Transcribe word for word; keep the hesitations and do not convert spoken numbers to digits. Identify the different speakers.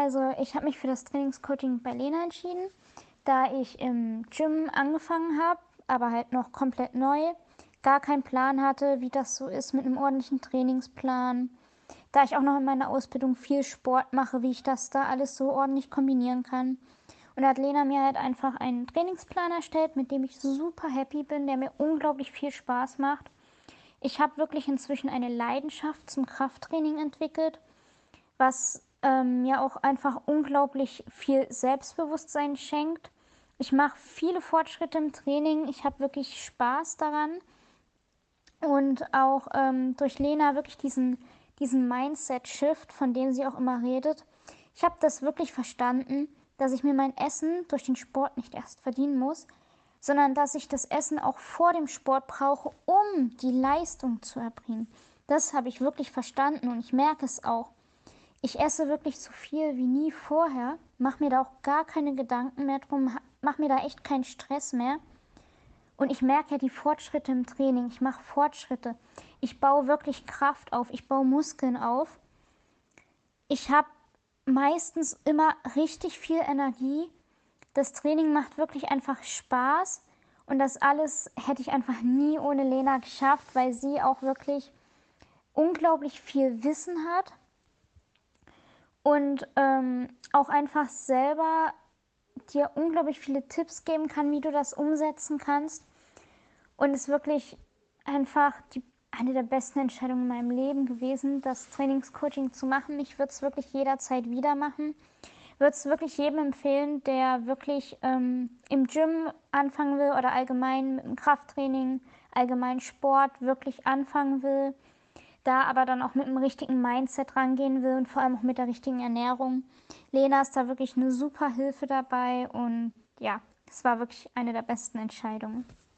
Speaker 1: Also, ich habe mich für das Trainingscoaching bei Lena entschieden, da ich im Gym angefangen habe, aber halt noch komplett neu, gar keinen Plan hatte, wie das so ist mit einem ordentlichen Trainingsplan. Da ich auch noch in meiner Ausbildung viel Sport mache, wie ich das da alles so ordentlich kombinieren kann. Und da hat Lena mir halt einfach einen Trainingsplan erstellt, mit dem ich super happy bin, der mir unglaublich viel Spaß macht. Ich habe wirklich inzwischen eine Leidenschaft zum Krafttraining entwickelt, was ähm, mir auch einfach unglaublich viel Selbstbewusstsein schenkt. Ich mache viele Fortschritte im Training. Ich habe wirklich Spaß daran und auch ähm, durch Lena wirklich diesen, diesen Mindset-Shift, von dem sie auch immer redet. Ich habe das wirklich verstanden, dass ich mir mein Essen durch den Sport nicht erst verdienen muss, sondern dass ich das Essen auch vor dem Sport brauche, um die Leistung zu erbringen. Das habe ich wirklich verstanden und ich merke es auch. Ich esse wirklich so viel wie nie vorher, mache mir da auch gar keine Gedanken mehr drum, mache mir da echt keinen Stress mehr. Und ich merke ja die Fortschritte im Training. Ich mache Fortschritte. Ich baue wirklich Kraft auf. Ich baue Muskeln auf. Ich habe meistens immer richtig viel Energie. Das Training macht wirklich einfach Spaß. Und das alles hätte ich einfach nie ohne Lena geschafft, weil sie auch wirklich unglaublich viel Wissen hat und ähm, auch einfach selber dir unglaublich viele Tipps geben kann, wie du das umsetzen kannst. Und es ist wirklich einfach die, eine der besten Entscheidungen in meinem Leben gewesen, das Trainingscoaching zu machen. Ich würde es wirklich jederzeit wieder machen. Würde es wirklich jedem empfehlen, der wirklich ähm, im Gym anfangen will oder allgemein mit dem Krafttraining, allgemein Sport wirklich anfangen will, da aber dann auch mit dem richtigen Mindset rangehen will und vor allem auch mit der richtigen Ernährung. Lena ist da wirklich eine super Hilfe dabei und ja, es war wirklich eine der besten Entscheidungen.